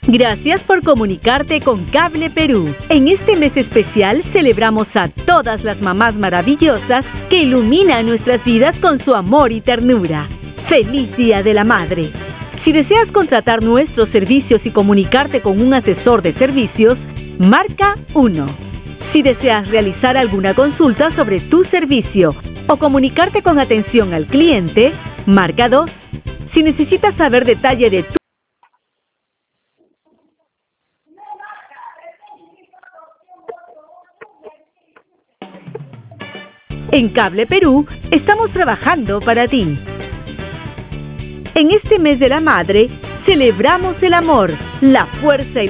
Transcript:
Gracias por comunicarte con Cable Perú. En este mes especial celebramos a todas las mamás maravillosas que iluminan nuestras vidas con su amor y ternura. ¡Feliz Día de la Madre! Si deseas contratar nuestros servicios y comunicarte con un asesor de servicios, marca 1. Si deseas realizar alguna consulta sobre tu servicio o comunicarte con atención al cliente, marca 2. Si necesitas saber detalle de tu En Cable Perú estamos trabajando para ti. En este mes de la madre, celebramos el amor, la fuerza y